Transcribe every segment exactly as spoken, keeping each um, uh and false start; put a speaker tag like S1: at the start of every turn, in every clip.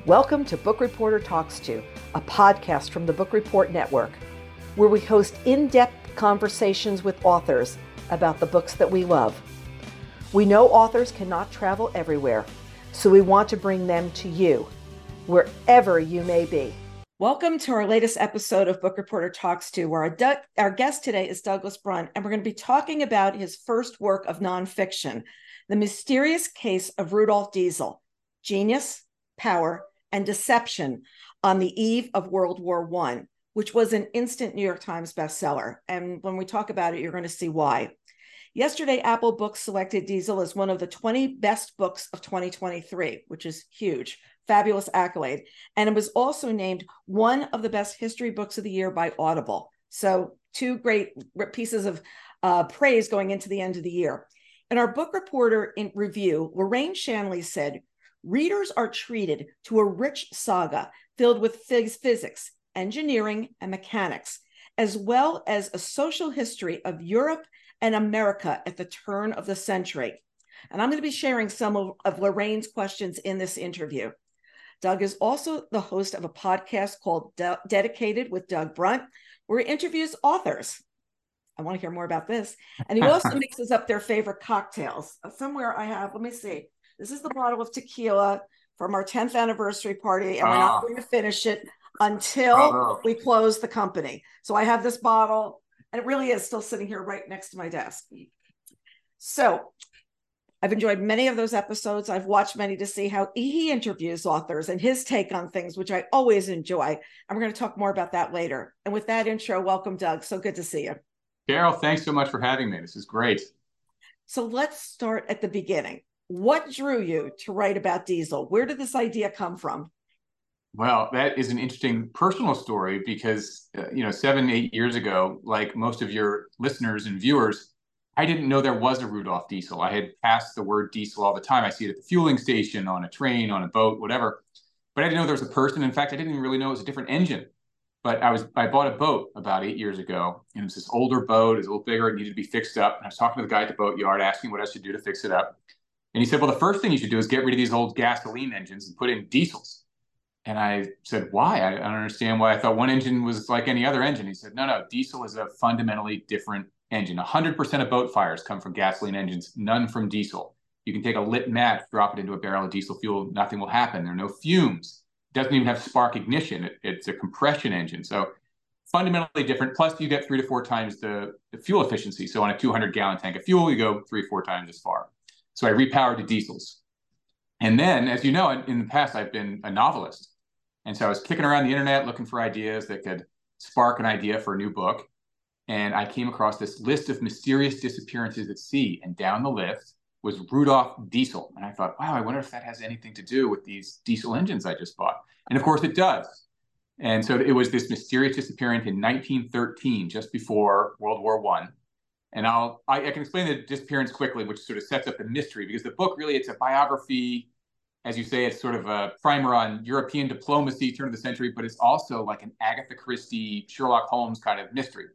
S1: Welcome to Book Reporter Talks To, a podcast from the Book Report Network, where we host in-depth conversations with authors about the books that we love. We know authors cannot travel everywhere, so we want to bring them to you, wherever you may be. Welcome to our latest episode of Book Reporter Talks To, where our, du- our guest today is Douglas Brunt, and we're going to be talking about his first work of nonfiction, The Mysterious Case of Rudolf Diesel, Genius, Power, and Deception on the Eve of World War One, which was an instant New York Times bestseller. And when we talk about it, you're going to see why. Yesterday, Apple Books selected Diesel as one of the twenty best books of twenty twenty-three, which is huge, fabulous accolade. And it was also named one of the best history books of the year by Audible. So two great pieces of uh, praise going into the end of the year. In our book reporter in review, Lorraine Shanley said, readers are treated to a rich saga filled with phys- physics, engineering, and mechanics, as well as a social history of Europe and America at the turn of the century. And I'm going to be sharing some of, of Lorraine's questions in this interview. Doug is also the host of a podcast called De- Dedicated with Doug Brunt, where he interviews authors. I want to hear more about this. And he also mixes up their favorite cocktails. Somewhere I have, let me see. This is the bottle of tequila from our tenth anniversary party, and we're not going to finish it until
S2: Bravo.
S1: we close the company. So I have this bottle, and it really is still sitting here right next to my desk. So I've enjoyed many of those episodes. I've watched many to see how he interviews authors and his take on things, which I always enjoy. And we're going to talk more about that later. And with that intro, welcome, Doug. So good to see you.
S2: Carol, thanks so much for having me. This is great.
S1: So let's start at the beginning. What drew you to write about Diesel? Where did this idea come from?
S2: Well, that is an interesting personal story because, uh, you know, seven, eight years ago, like most of your listeners and viewers, I didn't know there was a Rudolf Diesel. I had passed the word diesel all the time. I see it at the fueling station, on a train, on a boat, whatever. But I didn't know there was a person. In fact, I didn't even really know it was a different engine. But I was I bought a boat about eight years ago, and it was this older boat. It was a little bigger. It needed to be fixed up. And I was talking to the guy at the boat yard, asking what I should do to fix it up. And he said, well, the first thing you should do is get rid of these old gasoline engines and put in diesels. And I said, why? I, I don't understand why. I thought one engine was like any other engine. He said, no, no, diesel is a fundamentally different engine. one hundred percent of boat fires come from gasoline engines, none from diesel. You can take a lit match, drop it into a barrel of diesel fuel, nothing will happen. There are no fumes. It doesn't even have spark ignition. It, it's a compression engine. So fundamentally different. Plus, you get three to four times the, the fuel efficiency. So on a two hundred gallon tank of fuel, you go three, four times as far. So I repowered to diesels. And then, as you know, in, in the past, I've been a novelist. And so I was kicking around the internet looking for ideas that could spark an idea for a new book. And I came across this list of mysterious disappearances at sea. And down the list was Rudolf Diesel. And I thought, wow, I wonder if that has anything to do with these diesel engines I just bought. And of course it does. And so it was this mysterious disappearance in nineteen thirteen, just before World War One. And I'll, I, I can explain the disappearance quickly, which sort of sets up the mystery, because the book really, it's a biography. As you say, it's sort of a primer on European diplomacy, turn of the century, but it's also like an Agatha Christie, Sherlock Holmes kind of mystery.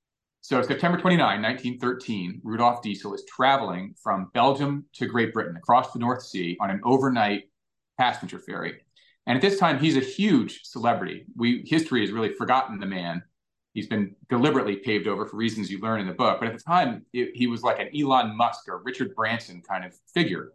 S2: So September twenty-ninth, nineteen thirteen, Rudolf Diesel is traveling from Belgium to Great Britain across the North Sea on an overnight passenger ferry. And at this time, he's a huge celebrity. We history has really forgotten the man. He's been deliberately paved over for reasons you learn in the book. But at the time, it, he was like an Elon Musk or Richard Branson kind of figure.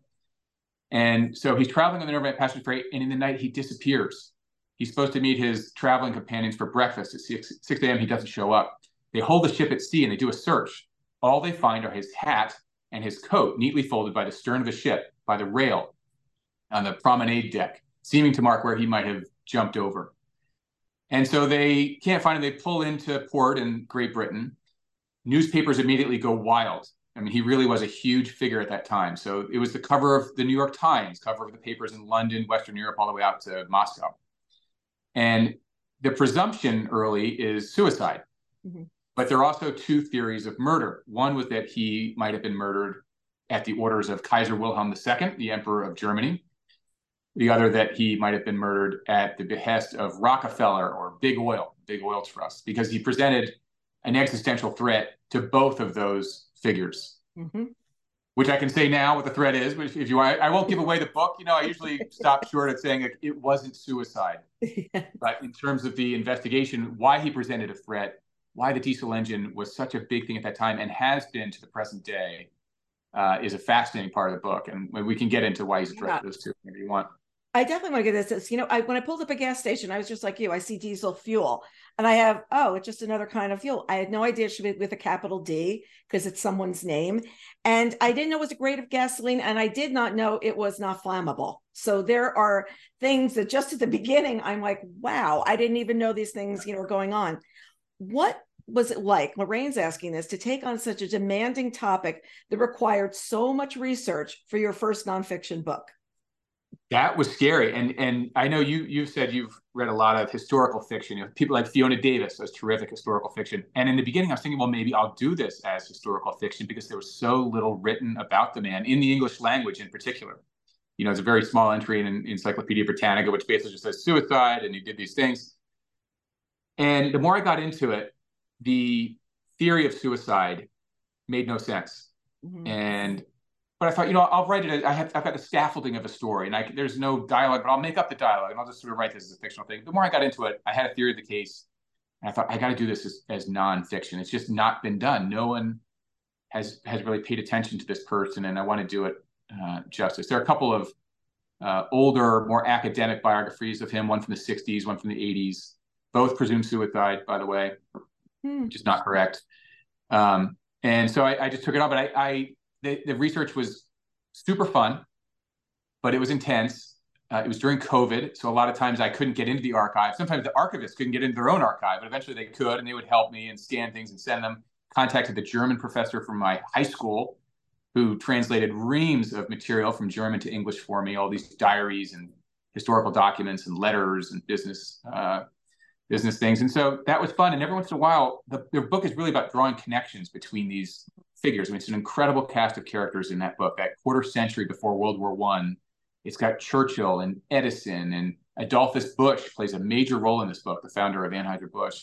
S2: And so he's traveling on the overnight passenger ferry, and in the night, he disappears. He's supposed to meet his traveling companions for breakfast at six a.m. He doesn't show up. They hold the ship at sea, and they do a search. All they find are his hat and his coat neatly folded by the stern of the ship, by the rail on the promenade deck, seeming to mark where he might have jumped over. And so they can't find him. They pull into port in Great Britain. Newspapers immediately go wild. I mean, he really was a huge figure at that time. So it was the cover of the New York Times, cover of the papers in London, Western Europe, all the way out to Moscow. And the presumption early is suicide. Mm-hmm. But there are also two theories of murder. One was that he might have been murdered at the orders of Kaiser Wilhelm the Second, the Emperor of Germany. The other that he might have been murdered at the behest of Rockefeller or Big Oil, Big Oil Trust, because he presented an existential threat to both of those figures. Mm-hmm. which I can say now what the threat is. But if, if you want, I won't give away the book. You know, I usually stop short at saying it, it wasn't suicide. Yeah. But in terms of the investigation, why he presented a threat, why the diesel engine was such a big thing at that time and has been to the present day, uh, is a fascinating part of the book. And we can get into why he's a threat yeah. to this too, if you want.
S1: I definitely want to get this. You know, I, when I pulled up a gas station, I was just like you. I see diesel fuel, and I have, oh, it's just another kind of fuel. I had no idea it should be with a capital D because it's someone's name, and I didn't know it was a grade of gasoline, and I did not know it was not flammable. So there are things that just at the beginning, I'm like, wow, I didn't even know these things, you know, were going on. What was it like? Lorraine's asking this, to take on such a demanding topic that required so much research for your first nonfiction book?
S2: That was scary. And and I know you, you've said you've read a lot of historical fiction. You know, people like Fiona Davis does terrific historical fiction. And in the beginning, I was thinking, well, maybe I'll do this as historical fiction because there was so little written about the man in the English language in particular. You know, it's a very small entry in, in Encyclopedia Britannica, which basically just says suicide and he did these things. And the more I got into it, the theory of suicide made no sense. Mm-hmm. And But I thought, you know, I'll write it. I have, I've got the scaffolding of a story, and I, there's no dialogue, but I'll make up the dialogue, and I'll just sort of write this as a fictional thing. The more I got into it, I had a theory of the case, and I thought, I got to do this as, as nonfiction. It's just not been done. No one has has really paid attention to this person, and I want to do it uh, justice. There are a couple of uh, older, more academic biographies of him, one from the sixties, one from the eighties. Both presume suicide, by the way, hmm. which is not correct. Um, and so I, I just took it on, but I, I The, the research was super fun, but it was intense. Uh, it was during COVID, so a lot of times I couldn't get into the archive. Sometimes the archivists couldn't get into their own archive, but eventually they could, and they would help me and scan things and send them. Contacted the German professor from my high school who translated reams of material from German to English for me, all these diaries and historical documents and letters and business uh, business things. And so that was fun. And every once in a while, the, the book is really about drawing connections between these figures. I mean, it's an incredible cast of characters in that book. That quarter century before World War One, it's got Churchill and Edison, and Adolphus Busch plays a major role in this book, the founder of Anheuser-Busch.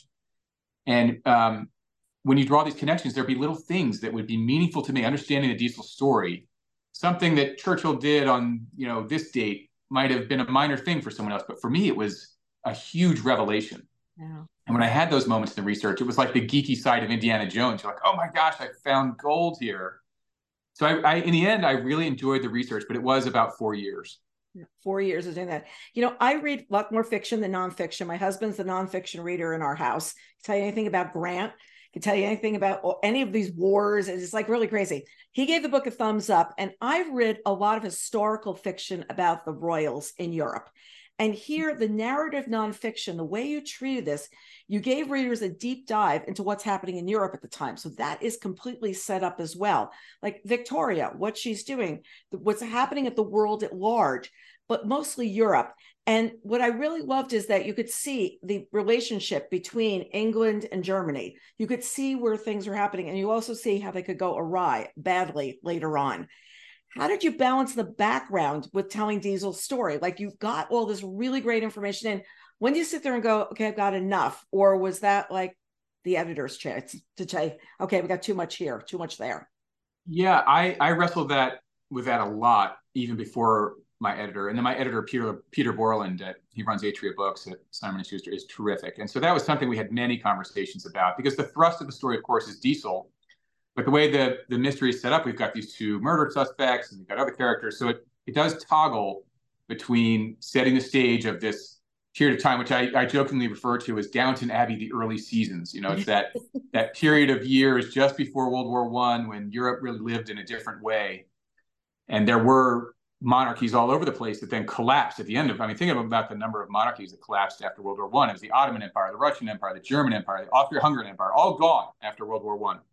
S2: And um, when you draw these connections, there'd be little things that would be meaningful to me. Understanding the diesel story, something that Churchill did on, you know, this date might have been a minor thing for someone else, but for me, it was a huge revelation. Yeah. And when I had those moments in the research, it was like the geeky side of Indiana Jones. You're like, oh my gosh, I found gold here. So I, I, in the end, I really enjoyed the research, but it was about four years.
S1: Four years of doing that. You know, I read a lot more fiction than nonfiction. My husband's the nonfiction reader in our house. Can tell you anything about Grant, can tell you anything about any of these wars. It's like really crazy. He gave the book a thumbs up, and I've read a lot of historical fiction about the royals in Europe. And here, the narrative nonfiction, the way you treated this, you gave readers a deep dive into what's happening in Europe at the time. So that is completely set up as well. Like Victoria, what she's doing, what's happening at the world at large, but mostly Europe. And what I really loved is that you could see the relationship between England and Germany. You could see where things are happening, and you also see how they could go awry badly later on. How did you balance the background with telling Diesel's story? Like, you've got all this really great information in. When do you sit there and go, okay, I've got enough? Or was that like the editor's chance to say, okay, we got too much here, too much there?
S2: Yeah, I, I wrestled that with that a lot, even before my editor. And then my editor, Peter Peter Borland, at, he runs Atria Books at Simon and Schuster, is terrific. And so that was something we had many conversations about, because the thrust of the story, of course, is Diesel. But the way the, the mystery is set up, we've got these two murder suspects and we've got other characters. So it, it does toggle between setting the stage of this period of time, which I, I jokingly refer to as Downton Abbey, the early seasons. You know, it's that that period of years just before World War One, when Europe really lived in a different way. And there were monarchies all over the place that then collapsed at the end of, I mean, think about the number of monarchies that collapsed after World War One. It was the Ottoman Empire, the Russian Empire, the German Empire, the Austro-Hungarian Empire, all gone after World War One.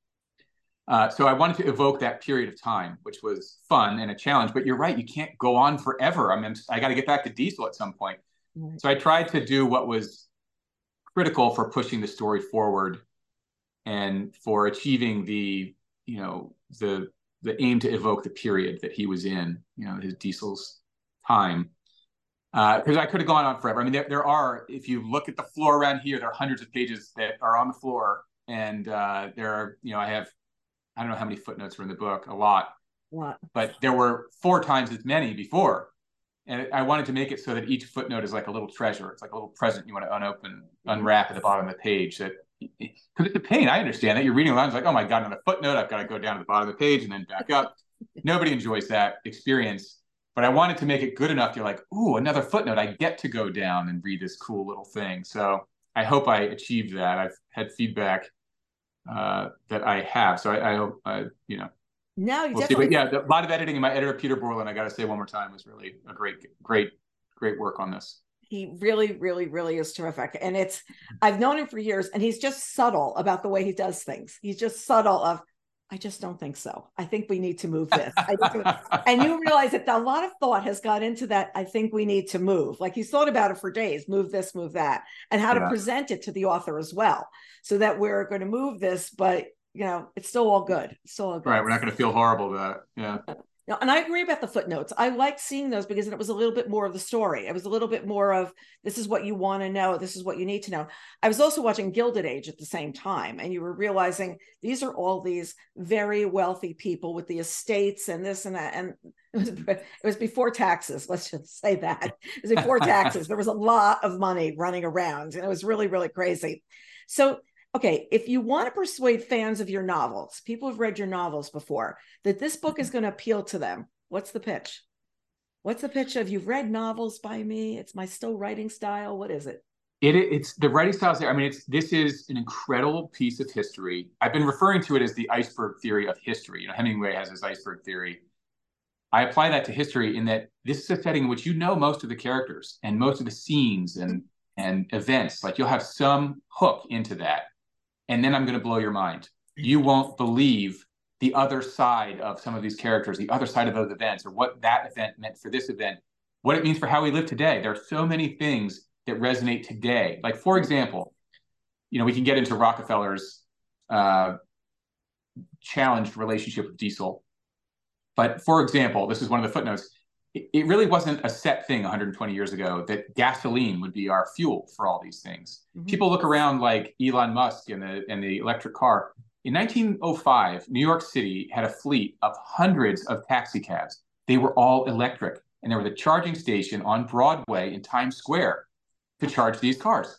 S2: Uh, so I wanted to evoke that period of time, which was fun and a challenge. But you're right, you can't go on forever. I mean, I got to get back to Diesel at some point. Right. So I tried to do what was critical for pushing the story forward and for achieving the, you know, the the aim to evoke the period that he was in, you know, his Diesel's time. Because uh, I could have gone on forever. I mean, there, there are, if you look at the floor around here, there are hundreds of pages that are on the floor. And uh, there are, you know, I have, I don't know how many footnotes are in the book, a lot.
S1: What?
S2: but there were four times as many before. And I wanted to make it so that each footnote is like a little treasure. It's like a little present you want to unopen, unwrap at the bottom of the page. That because it's a pain. I understand that you're reading along. It's like, oh my God, on a footnote, I've got to go down to the bottom of the page and then back up. Nobody enjoys that experience. But I wanted to make it good enough. You're like, ooh, another footnote. I get to go down and read this cool little thing. So I hope I achieved that. I've had feedback uh, that I have. So I, I hope, uh, you know,
S1: No, you
S2: we'll
S1: definitely.
S2: see. But yeah, a lot of editing. And my editor, Peter Borland, I got to say one more time, was really a great, great, great work on this.
S1: He really, really, really is terrific. And it's, I've known him for years, and he's just subtle about the way he does things. He's just subtle of, I just don't think so. I think we need to move this. I to, and you realize that a lot of thought has got into that. I think we need to move. Like he's thought about it for days, move this, move that, and how yeah. to present it to the author as well, so that we're going to move this, but you know, it's still all good. It's still all good.
S2: Right. We're not going to feel horrible about it. Yeah.
S1: No, and I agree about the footnotes. I like seeing those because it was a little bit more of the story. It was a little bit more of, this is what you want to know. This is what you need to know. I was also watching Gilded Age at the same time, and you were realizing these are all these very wealthy people with the estates and this and that. And it was, it was before taxes. Let's just say that. It was before taxes. There was a lot of money running around, and it was really, really crazy. So okay, if you want to persuade fans of your novels, people who've read your novels before, that this book is going to appeal to them, what's the pitch? What's the pitch of, you've read novels by me, it's my still writing style? What is it?
S2: It it's the writing style is there. I mean, it's this is an incredible piece of history. I've been referring to it as the iceberg theory of history. You know, Hemingway has his iceberg theory. I apply that to history in that this is a setting in which you know most of the characters and most of the scenes and and events. Like you'll have some hook into that. And then I'm going to blow your mind. You won't believe the other side of some of these characters, the other side of those events, or what that event meant for this event, what it means for how we live today. There are so many things that resonate today. Like, for example, you know, we can get into Rockefeller's uh, challenged relationship with diesel. But for example, this is one of the footnotes. It really wasn't a set thing one hundred twenty years ago that gasoline would be our fuel for all these things. Mm-hmm. People look around like Elon Musk and the, and the electric car. In nineteen oh five, New York City had a fleet of hundreds of taxi cabs. They were all electric. And there was a charging station on Broadway in Times Square to charge these cars.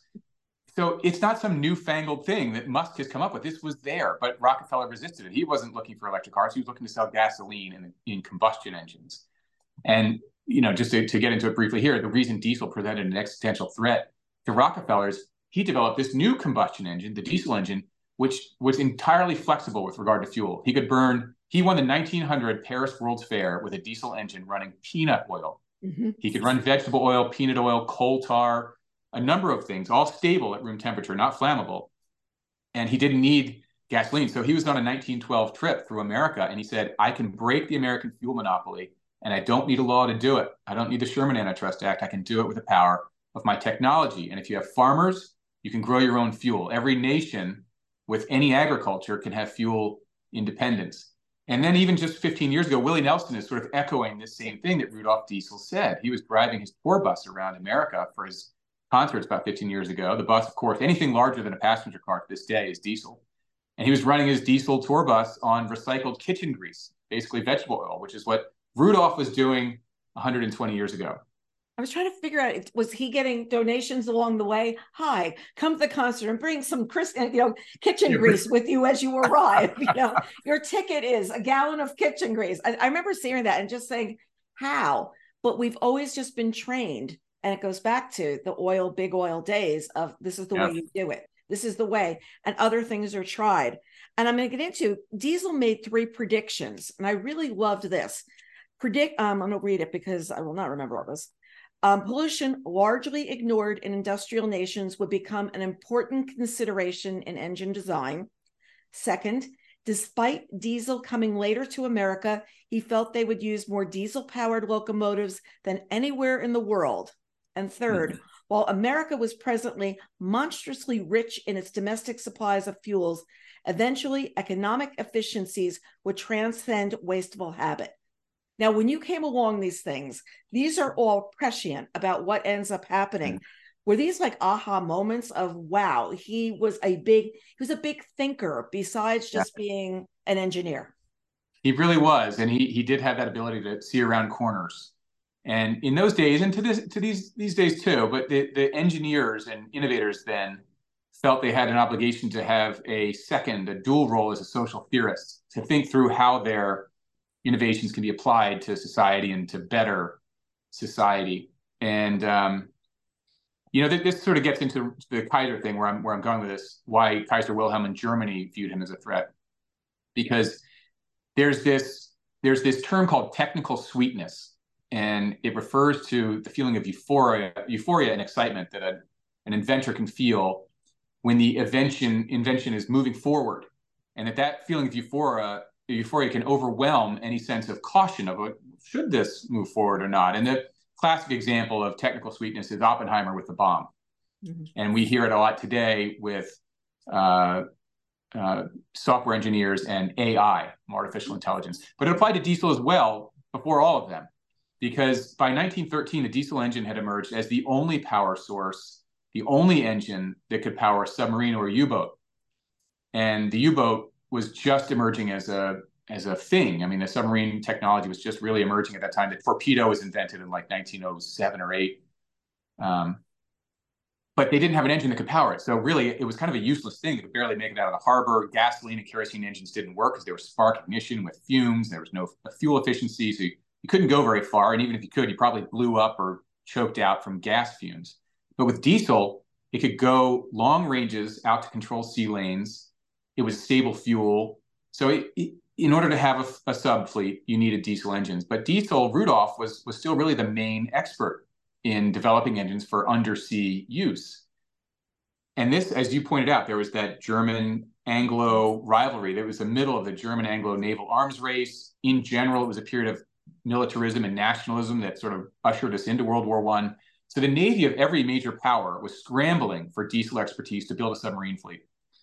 S2: So it's not some newfangled thing that Musk has come up with. This was there, but Rockefeller resisted it. He wasn't looking for electric cars. He was looking to sell gasoline in, in combustion engines. And, you know, just to, to get into it briefly here, the reason diesel presented an existential threat to Rockefeller's, he developed this new combustion engine, the diesel engine, which was entirely flexible with regard to fuel. He could burn, he won the nineteen hundred Paris World's Fair with a diesel engine running peanut oil. Mm-hmm. He could run vegetable oil, peanut oil, coal tar, a number of things, all stable at room temperature, not flammable. And he didn't need gasoline. So he was on a nineteen twelve trip through America, and he said, I can break the American fuel monopoly, and I don't need a law to do it. I don't need the Sherman Antitrust Act. I can do it with the power of my technology. And if you have farmers, you can grow your own fuel. Every nation with any agriculture can have fuel independence. And then even just fifteen years ago, Willie Nelson is sort of echoing this same thing that Rudolph Diesel said. He was driving his tour bus around America for his concerts about fifteen years ago. The bus, of course, anything larger than a passenger car to this day is diesel. And he was running his diesel tour bus on recycled kitchen grease, basically vegetable oil, which is what Rudolph was doing one hundred twenty years ago.
S1: I was trying to figure out, was he getting donations along the way? Hi, come to the concert and bring some Chris, you know, kitchen grease with you as you arrive. You know, your ticket is a gallon of kitchen grease. I, I remember seeing that and just saying, how? But we've always just been trained, and it goes back to the oil, big oil days of this is the yeah. way you do it. This is the way, and other things are tried. And I'm going to get into, Diesel made three predictions, and I really loved this. Predict, um, I'm going to read it because I will not remember all this. Um, pollution, largely ignored in industrial nations, would become an important consideration in engine design. Second, despite diesel coming later to America, he felt they would use more diesel-powered locomotives than anywhere in the world. And third, mm-hmm. while America was presently monstrously rich in its domestic supplies of fuels, eventually economic efficiencies would transcend wasteful habit. Now, when you came along these things, these are all prescient about what ends up happening. Were these like aha moments of, wow, he was a big, he was a big thinker besides just yeah. being an engineer?
S2: He really was, and he he did have that ability to see around corners. And in those days, and to this to these these days too, but the the engineers and innovators then felt they had an obligation to have a second, a dual role as a social theorist, to think through how their innovations can be applied to society and to better society. And um, you know, th- this sort of gets into the Kaiser thing where I'm where I'm going with this. Why Kaiser Wilhelm in Germany viewed him as a threat, because there's this there's this term called technical sweetness, and it refers to the feeling of euphoria, euphoria and excitement that a, an inventor can feel when the invention invention is moving forward, and that that feeling of euphoria euphoria can overwhelm any sense of caution of what, should this move forward or not. And the classic example of technical sweetness is Oppenheimer with the bomb, mm-hmm. and we hear it a lot today with uh, uh, software engineers and A I, artificial intelligence. But it applied to diesel as well before all of them, because by nineteen thirteen, the diesel engine had emerged as the only power source, the only engine that could power a submarine or a U-boat. And the U-boat was just emerging as a as a thing. I mean, the submarine technology was just really emerging at that time. The torpedo was invented in like nineteen oh seven or eight. Um, but they didn't have an engine that could power it. So really, it was kind of a useless thing. They could barely make it out of the harbor. Gasoline and kerosene engines didn't work because they were spark ignition with fumes. There was no fuel efficiency. So you, you couldn't go very far. And even if you could, you probably blew up or choked out from gas fumes. But with diesel, it could go long ranges out to control sea lanes. It was stable fuel. So it, it, in order to have a, a sub fleet, you needed diesel engines. But diesel, Rudolph was, was still really the main expert in developing engines for undersea use. And this, as you pointed out, there was that German-Anglo rivalry. There was the middle of the German-Anglo naval arms race. In general, it was a period of militarism and nationalism that sort of ushered us into World War One. So the Navy of every major power was scrambling for diesel expertise to build a submarine fleet.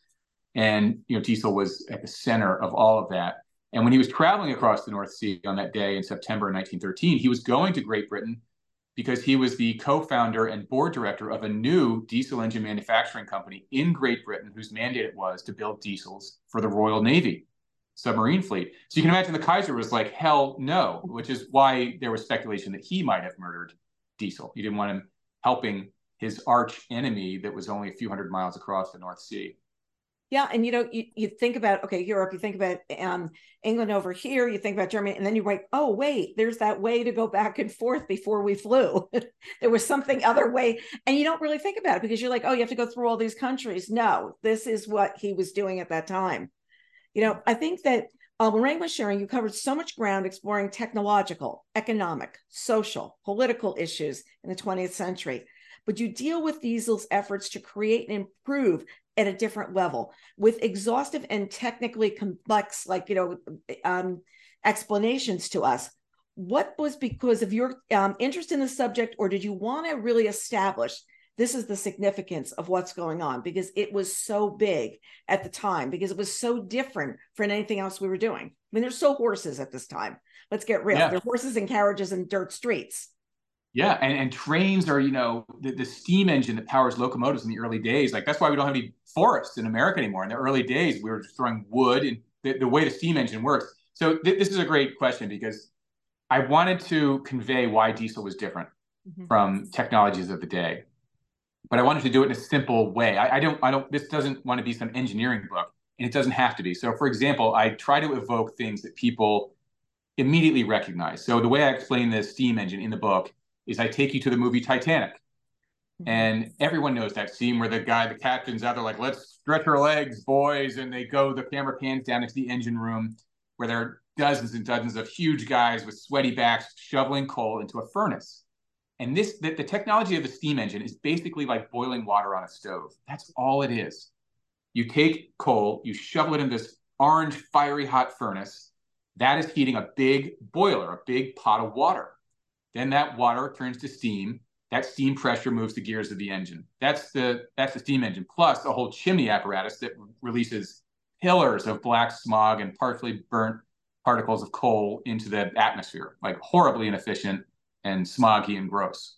S2: And you know, diesel was at the center of all of that. And when he was traveling across the North Sea on that day in September nineteen thirteen, he was going to Great Britain because he was the co-founder and board director of a new diesel engine manufacturing company in Great Britain, whose mandate it was to build diesels for the Royal Navy submarine fleet. So you can imagine the Kaiser was like, hell no, which is why there was speculation that he might have murdered Diesel. He didn't want him helping his arch enemy that was only a few hundred miles across the North Sea.
S1: Yeah, and you know, you, you think about, okay, Europe, you think about um, England over here, you think about Germany, and then you write, oh, wait, there's that way to go back and forth before we flew. There was something other way, and you don't really think about it because you're like, oh, you have to go through all these countries. No, this is what he was doing at that time. You know, I think that uh, when Ray was sharing, you covered so much ground exploring technological, economic, social, political issues in the twentieth century. But you deal with Diesel's efforts to create and improve at a different level with exhaustive and technically complex, like, you know, um, explanations to us. What was because of your um, interest in the subject, or did you want to really establish this is the significance of what's going on? Because it was so big at the time, because it was so different from anything else we were doing. I mean, there's so horses at this time. Let's get real. Yeah. There are horses and carriages and dirt streets.
S2: Yeah, and, and trains are, you know, the, the steam engine that powers locomotives in the early days. Like, that's why we don't have any forests in America anymore. In the early days, we were just throwing wood, and the, the way the steam engine works. So th- this is a great question, because I wanted to convey why diesel was different mm-hmm. from technologies of the day. But I wanted to do it in a simple way. I, I don't, I don't, this doesn't want to be some engineering book, and it doesn't have to be. So for example, I try to evoke things that people immediately recognize. So the way I explain the steam engine in the book is I take you to the movie Titanic. Mm-hmm. And everyone knows that scene where the guy, the captain's out there like, let's stretch our legs, boys. And they go, the camera pans down into the engine room where there are dozens and dozens of huge guys with sweaty backs shoveling coal into a furnace. And this, the, the technology of the steam engine is basically like boiling water on a stove. That's all it is. You take coal, you shovel it in this orange, fiery hot furnace. That is heating a big boiler, a big pot of water. Then that water turns to steam. That steam pressure moves the gears of the engine. That's the, that's the steam engine, plus a whole chimney apparatus that releases pillars of black smog and partially burnt particles of coal into the atmosphere, like horribly inefficient and smoggy and gross.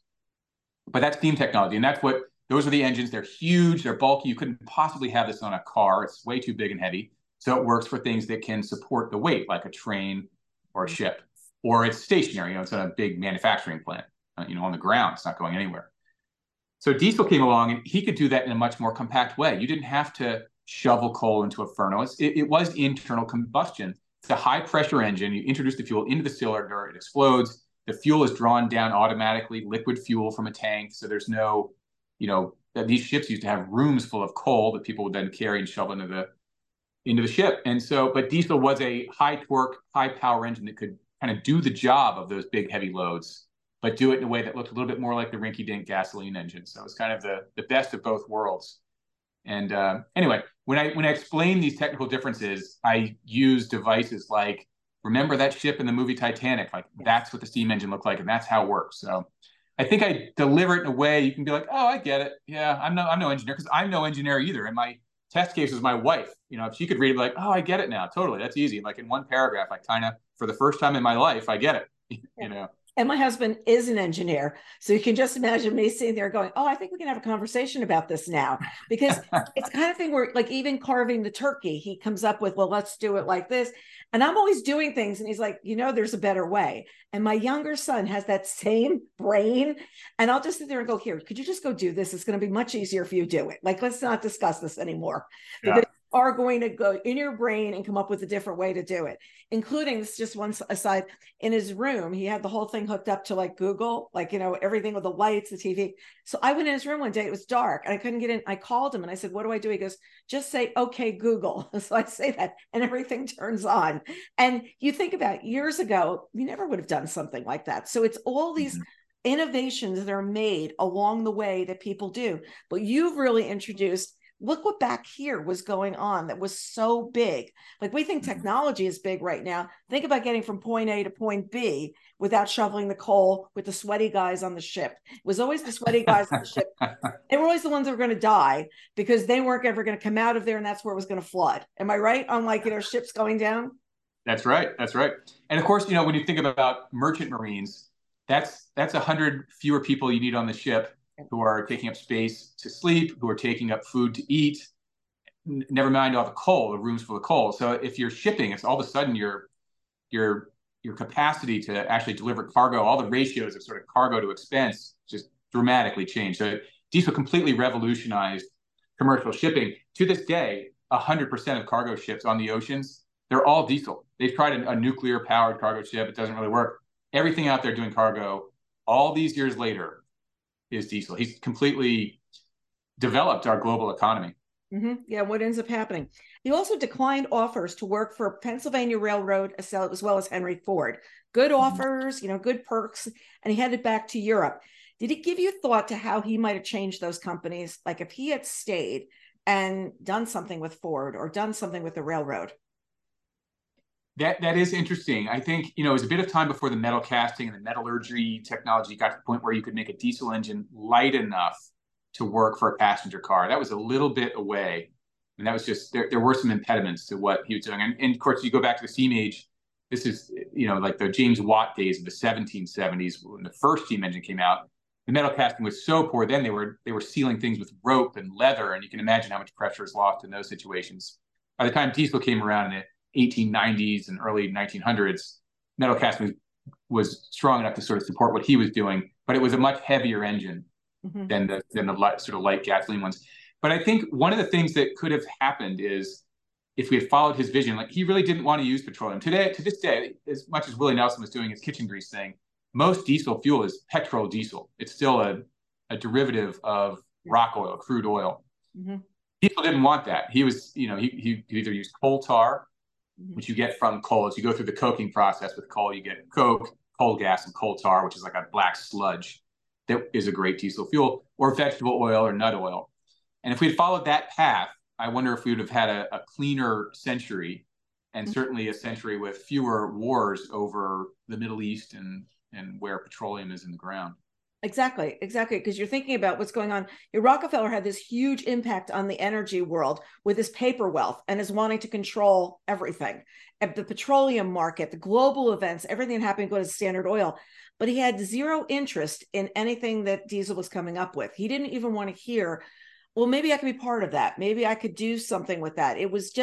S2: But that's steam technology, and that's what, those are the engines. They're huge, they're bulky. You couldn't possibly have this on a car. It's way too big and heavy. So it works for things that can support the weight, like a train or a ship, or it's stationary. You know, it's on a big manufacturing plant, uh, you know, on the ground. It's not going anywhere. So diesel came along, and he could do that in a much more compact way. You didn't have to shovel coal into a furnace. It, it was internal combustion. It's a high pressure engine. You introduce the fuel into the cylinder, it explodes. The fuel is drawn down automatically, liquid fuel from a tank. So there's no, you know, these ships used to have rooms full of coal that people would then carry and shovel into the into the ship. And so, but diesel was a high torque, high power engine that could kind of do the job of those big heavy loads, but do it in a way that looked a little bit more like the rinky-dink gasoline engine. So it was kind of the the best of both worlds. And uh, anyway, when I when I explain these technical differences, I use devices like, remember that ship in the movie Titanic? Like, that's what the steam engine looked like, and that's how it works. So I think I deliver it in a way you can be like, oh, I get it. Yeah, I'm no I'm no engineer, because I'm no engineer either. And my test case is my wife. You know, if she could read it, like, oh, I get it now. Totally, that's easy. Like in one paragraph, I kind of, for the first time in my life, I get it. You know.
S1: And my husband is an engineer. So you can just imagine me sitting there going, oh, I think we can have a conversation about this now. Because it's the kind of thing where, like, even carving the turkey, he comes up with, well, let's do it like this. And I'm always doing things. And he's like, you know, there's a better way. And my younger son has that same brain. And I'll just sit there and go, here, could you just go do this? It's going to be much easier if you do it. Like, let's not discuss this anymore.
S2: Yeah.
S1: Because you are going to go in your brain and come up with a different way to do it, including, this just one aside, in his room, he had the whole thing hooked up to like Google, like, you know, everything with the lights, the T V. So I went in his room one day, it was dark and I couldn't get in. I called him and I said, what do I do? He goes, just say, okay, Google. So I say that and everything turns on. And you think about years ago, we never would have done something like that. So it's all these mm-hmm. innovations that are made along the way that people do. But you've really introduced, look what back here was going on that was so big. Like, we think technology is big right now. Think about getting from point A to point B without shoveling the coal with the sweaty guys on the ship. It was always the sweaty guys on the ship. They were always the ones that were going to die because they weren't ever going to come out of there, and that's where it was going to flood. Am I right on, like, you know, ships going down?
S2: That's right. That's right. And of course, you know, when you think about merchant marines, that's that's a hundred fewer people you need on the ship, who are taking up space to sleep, who are taking up food to eat, N- never mind all the coal, the rooms full of coal. So if you're shipping, it's all of a sudden your, your, your capacity to actually deliver cargo, all the ratios of sort of cargo to expense just dramatically changed. So diesel completely revolutionized commercial shipping. To this day, one hundred percent of cargo ships on the oceans, they're all diesel. They've tried a, a nuclear-powered cargo ship. It doesn't really work. Everything out there doing cargo, all these years later, is diesel. He's completely developed our global economy.
S1: Mm-hmm. Yeah, what ends up happening? He also declined offers to work for Pennsylvania Railroad as well as Henry Ford. Good offers, mm-hmm. you know, good perks, and he headed back to Europe. Did it give you thought to how he might have changed those companies? Like, if he had stayed and done something with Ford or done something with the railroad?
S2: That that is interesting. I think, you know, it was a bit of time before the metal casting and the metallurgy technology got to the point where you could make a diesel engine light enough to work for a passenger car. That was a little bit away. And that was just, there, there were some impediments to what he was doing. And, and of course, you go back to the steam age, this is, you know, like the James Watt days of the seventeen seventies, when the first steam engine came out. The metal casting was so poor then, they were they were sealing things with rope and leather, and you can imagine how much pressure is lost in those situations. By the time diesel came around in the eighteen nineties and early nineteen hundreds, metal casting was, was strong enough to sort of support what he was doing, but it was a much heavier engine mm-hmm. than the than the light, sort of light gasoline ones. But I think one of the things that could have happened is, if we had followed his vision, like, he really didn't want to use petroleum. Today, to this day, as much as Willie Nelson was doing his kitchen grease thing, most diesel fuel is petrol diesel. It's still a, a derivative of rock oil, crude oil. Mm-hmm. Diesel didn't want that. He was, you know, he, he either used coal tar, mm-hmm. which you get from coal. As you go through the coking process with coal, you get coke, coal gas, and coal tar, which is like a black sludge that is a great diesel fuel, or vegetable oil or nut oil. And if we had followed that path, I wonder if we would have had a, a cleaner century, and mm-hmm. certainly a century with fewer wars over the Middle East and, and where petroleum is in the ground.
S1: Exactly, exactly. Because you're thinking about what's going on. Rockefeller had this huge impact on the energy world with his paper wealth and his wanting to control everything. At the petroleum market, the global events, everything that happened go to Standard Oil. But he had zero interest in anything that diesel was coming up with. He didn't even want to hear, well, maybe I could be part of that. Maybe I could do something with that. It was just,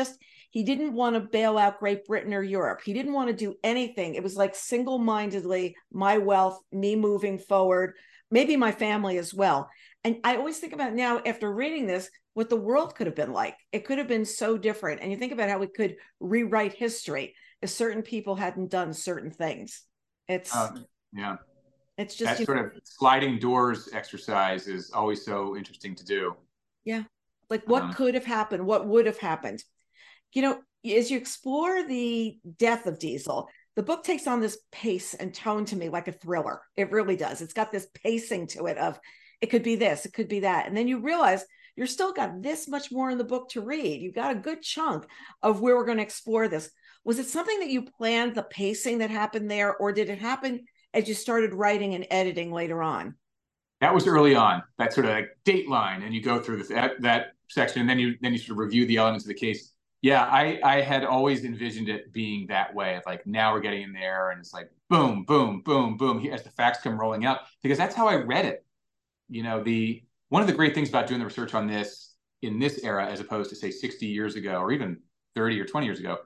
S1: He didn't want to bail out Great Britain or Europe. He didn't want to do anything. It was like single-mindedly, my wealth, me moving forward, maybe my family as well. And I always think about now, after reading this, what the world could have been like. It could have been so different. And you think about how we could rewrite history if certain people hadn't done certain things. It's
S2: um, yeah.
S1: It's just
S2: that sort of sliding doors exercise is always so interesting to do.
S1: Yeah. Like what um, could have happened? What would have happened? You know, as you explore the death of Diesel, the book takes on this pace and tone to me like a thriller. It really does. It's got this pacing to it of it could be this, it could be that. And then you realize you're still got this much more in the book to read. You've got a good chunk of where we're going to explore this. Was it something that you planned, the pacing that happened there, or did it happen as you started writing and editing later on?
S2: That was early on, that sort of like Dateline, and you go through this, that, that section, and then you then you sort of review the elements of the case. Yeah, I, I had always envisioned it being that way, of like, now we're getting in there, and it's like, boom, boom, boom, boom, as the facts come rolling out, because that's how I read it. You know, the one of the great things about doing the research on this in this era, as opposed to, say, sixty years ago, or even thirty or twenty years ago,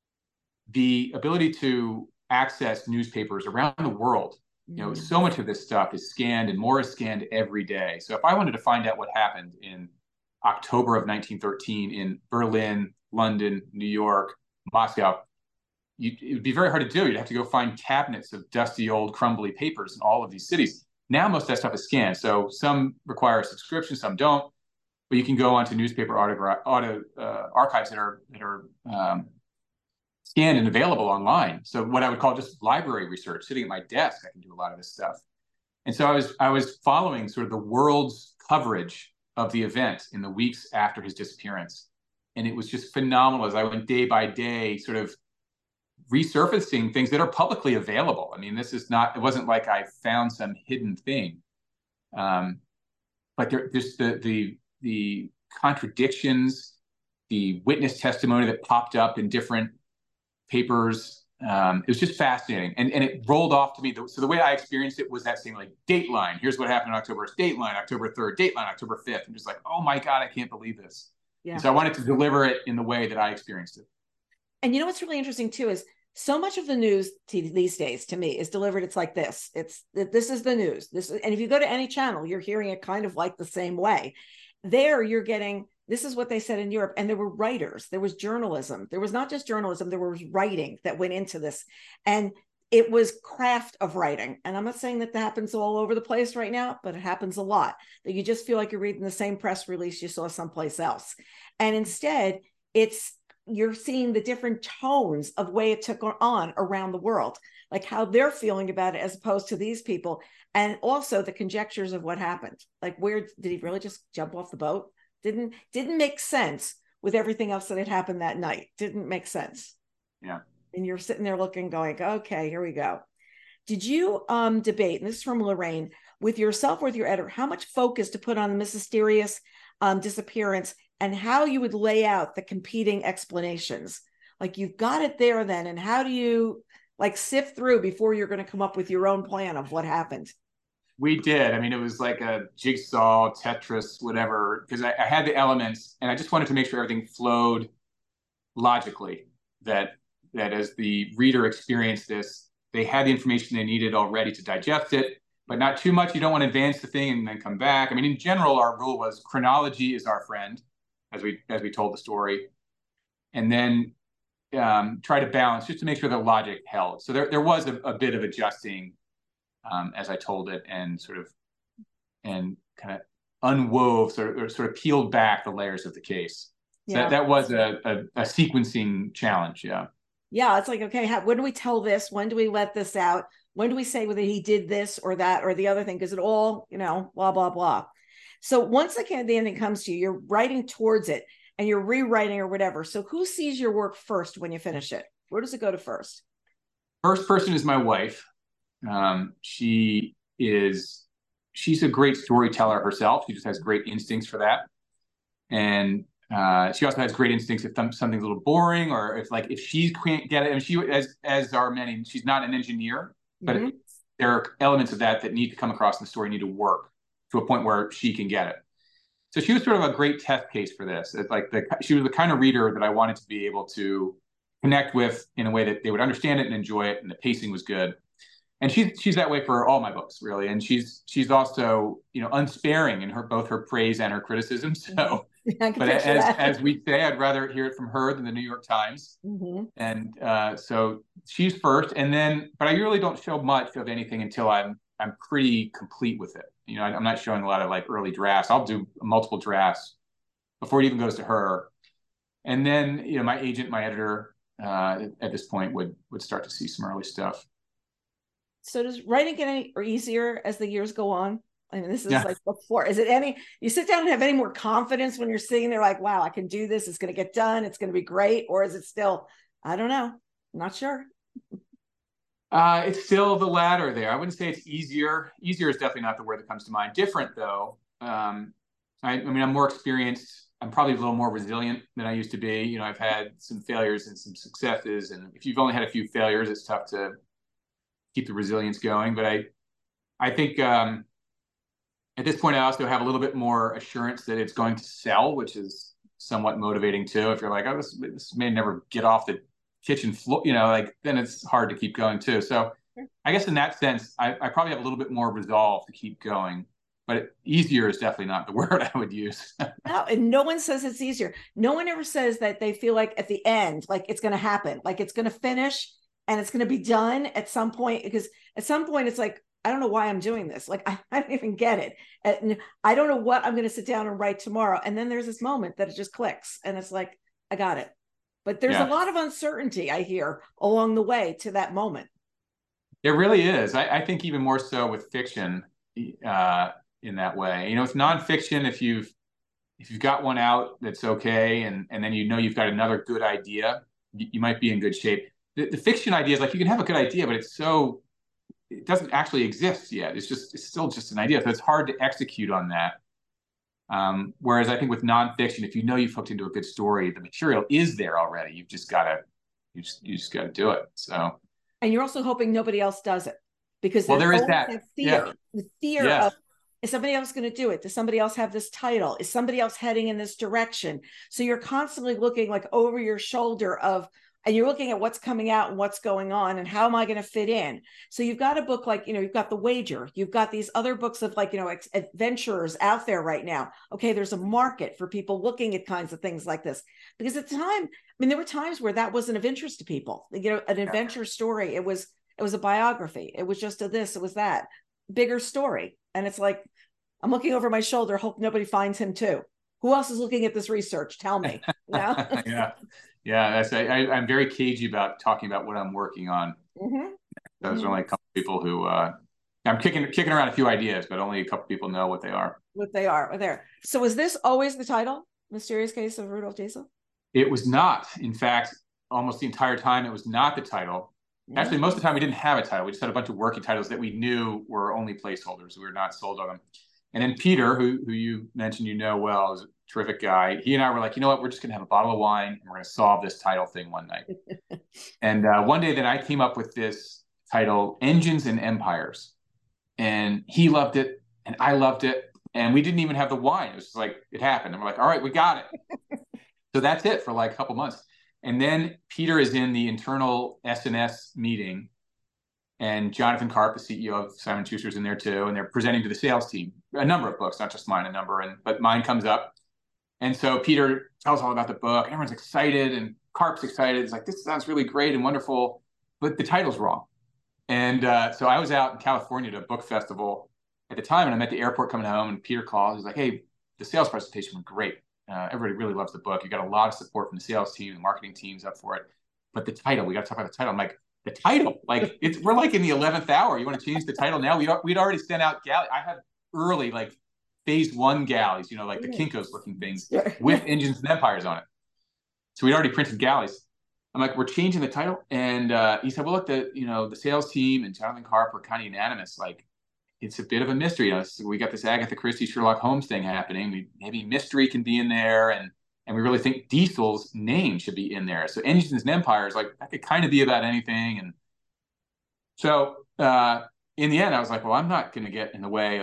S2: the ability to access newspapers around the world. You know, so much of this stuff is scanned, and more is scanned every day. So if I wanted to find out what happened in October of nineteen thirteen in Berlin, London, New York, Moscow, you, it would be very hard to do. You'd have to go find cabinets of dusty, old, crumbly papers in all of these cities. Now most of that stuff is scanned. So some require a subscription, some don't. But you can go onto newspaper auto, auto uh, archives that are that are um, scanned and available online. So what I would call just library research, sitting at my desk, I can do a lot of this stuff. And so I was I was following sort of the world's coverage of the event in the weeks after his disappearance. And it was just phenomenal as I went day by day, sort of resurfacing things that are publicly available. I mean, this is not, it wasn't like I found some hidden thing. Um, but there, there's the, the, the contradictions, the witness testimony that popped up in different papers. Um, it was just fascinating. And, and it rolled off to me. So the way I experienced it was that same like Dateline. Here's what happened in October. It's Dateline, October third, Dateline, October fifth. I'm just like, oh my God, I can't believe this. Yeah. And so I wanted to deliver it in the way that I experienced it.
S1: And you know what's really interesting too is so much of the news these days to me is delivered. It's like this. It's this is the news. This is, and if you go to any channel, you're hearing it kind of like the same way. There, you're getting. This is what they said in Europe. And there were writers, there was journalism. There was not just journalism, there was writing that went into this. And it was craft of writing. And I'm not saying that that happens all over the place right now, but it happens a lot, that you just feel like you're reading the same press release you saw someplace else. And instead, it's you're seeing the different tones of way it took on around the world, like how they're feeling about it as opposed to these people. And also the conjectures of what happened. Like, where did he really just jump off the boat? Didn't didn't make sense with everything else that had happened that night. Didn't make sense.
S2: Yeah.
S1: And you're sitting there looking, going, okay, here we go. Did you um, debate, and this is from Lorraine, with yourself or with your editor, how much focus to put on the mysterious um, disappearance and how you would lay out the competing explanations? Like, you've got it there then, and how do you like sift through before you're going to come up with your own plan of what happened?
S2: We did. I mean, it was like a jigsaw, Tetris, whatever, because I, I had the elements and I just wanted to make sure everything flowed logically, that that as the reader experienced this, they had the information they needed already to digest it, but not too much. You don't want to advance the thing and then come back. I mean, in general, our rule was chronology is our friend, as we as we told the story, and then um, try to balance just to make sure the logic held. So there, there was a, a bit of adjusting Um, as I told it, and sort of, and kind of unwove, sort of, or sort of peeled back the layers of the case. So yeah. that, that was a, a, a sequencing challenge. Yeah.
S1: Yeah. It's like, okay, how, when do we tell this? When do we let this out? When do we say whether he did this or that or the other thing? Because it all, you know, blah, blah, blah. So once the ending comes to you, you're writing towards it and you're rewriting or whatever. So who sees your work first when you finish it? Where does it go to first?
S2: First person is my wife. Um, she is, she's a great storyteller herself. She just has great instincts for that. And uh, she also has great instincts if th- something's a little boring, or if like, if she can't get it, and she, as, as are many, she's not an engineer, but mm-hmm. there are elements of that that need to come across in the story, need to work to a point where she can get it. so she was sort of a great test case for this. It's like the, she was the kind of reader that I wanted to be able to connect with in a way that they would understand it and enjoy it, and the pacing was good. And she's she's that way for all my books, really. And she's she's also, you know, unsparing in her both her praise and her criticism. So, but as as we say, I'd rather hear it from her than the New York Times. Mm-hmm. And uh, so she's first, and then, but I really don't show much of anything until I'm I'm pretty complete with it. You know, I, I'm not showing a lot of like early drafts. I'll do multiple drafts before it even goes to her, and then, you know, my agent, my editor, uh, at this point would would start to see some early stuff.
S1: So does writing get any or easier as the years go on? I mean, this is yeah. like before. Is it any, you sit down and have any more confidence when you're sitting there like, wow, I can do this. It's going to get done. It's going to be great. Or is it still, I don't know. I'm not sure.
S2: Uh, it's still the latter there. I wouldn't say it's easier. Easier is definitely not the word that comes to mind. Different though. Um, I, I mean, I'm more experienced. I'm probably a little more resilient than I used to be. You know, I've had some failures and some successes. And if you've only had a few failures, it's tough to keep the resilience going. But I, I think um, at this point, I also have a little bit more assurance that it's going to sell, which is somewhat motivating too. If you're like, oh, this, this may never get off the kitchen floor, you know, like then it's hard to keep going too. So I guess in that sense, I, I probably have a little bit more resolve to keep going. But easier is definitely not the word I would use.
S1: No, and no one says it's easier. No one ever says that they feel like at the end, like it's going to happen, like it's going to finish. And it's going to be done at some point, because at some point it's like, I don't know why I'm doing this. Like, I, I don't even get it. And I don't know what I'm going to sit down and write tomorrow. And then there's this moment that it just clicks and it's like, I got it. But there's yeah. a lot of uncertainty, I hear, along the way to that moment.
S2: There really is. I, I think even more so with fiction uh, in that way. You know, with nonfiction, if you've if you've got one out that's okay, and, and then you know you've got another good idea, you, you might be in good shape. The, the fiction idea is like, you can have a good idea, but it's so, it doesn't actually exist yet. It's just, it's still just an idea. So it's hard to execute on that. Um, whereas I think with nonfiction, if you know you've hooked into a good story, the material is there already. You've just got to, you just, you just got to do it. So.
S1: And you're also hoping nobody else does it, because
S2: well, there is that,
S1: that
S2: fear,
S1: yeah. the fear yeah. of, is somebody else going to do it? Does somebody else have this title? Is somebody else heading in this direction? So you're constantly looking like over your shoulder of, and you're looking at what's coming out and what's going on and how am I going to fit in? So you've got a book like, you know, you've got The Wager. You've got these other books of like, you know, adventurers out there right now. Okay, there's a market for people looking at kinds of things like this. Because at the time, I mean, there were times where that wasn't of interest to people. You know, an adventure story, it was, it was a biography. It was just a this, it was that. Bigger story. And it's like, I'm looking over my shoulder, hope nobody finds him too. Who else is looking at this research? Tell me. You know?
S2: yeah. Yeah, that's I, I, I'm very cagey about talking about what I'm working on. Mm-hmm. There's mm-hmm. only a couple of people who uh, I'm kicking kicking around a few ideas, but only a couple of people know what they are.
S1: What they are there. So is this always the title, Mysterious Case of Rudolph Diesel?
S2: It was not. In fact, almost the entire time, it was not the title. Mm-hmm. Actually, most of the time, we didn't have a title. We just had a bunch of working titles that we knew were only placeholders. We were not sold on them. And then Peter, who who you mentioned, you know well, is a terrific guy. He and I were like, you know what, we're just going to have a bottle of wine and we're going to solve this title thing one night. And uh, one day then I came up with this title, Engines and Empires. And he loved it and I loved it. And we didn't even have the wine. It was just like, it happened. And we're like, all right, we got it. So that's it for like a couple months. And then Peter is in the internal S and S meeting. And Jonathan Karp, the C E O of Simon and Schuster, is in there too, and they're presenting to the sales team a number of books, not just mine, a number, and but mine comes up, and so Peter tells all about the book, and everyone's excited, and Karp's excited. It's like, this sounds really great and wonderful, but the title's wrong. And uh, so I was out in California at a book festival at the time, and I'm at the airport coming home, and Peter calls. He's like, "Hey, the sales presentation was great. Uh, everybody really loves the book. You got a lot of support from the sales team, the marketing team's up for it, but the title, we got to talk about the title." I'm like, the title, like it's, we're like in the eleventh hour. You want to change the title now? We we'd already sent out galley. I had early like phase one galleys, you know, like the Kinko's looking things with Engines and Empires on it. So we'd already printed galleys. I'm like, we're changing the title. And uh, he said, well, look, the, you know, the sales team and Jonathan Karp were kind of unanimous. Like, it's a bit of a mystery. You know, so we got this Agatha Christie, Sherlock Holmes thing happening. We, maybe mystery can be in there. And And we really think Diesel's name should be in there. So Engines and Empires, like that could kind of be about anything. And so uh, in the end, I was like, well, I'm not going to get in the way of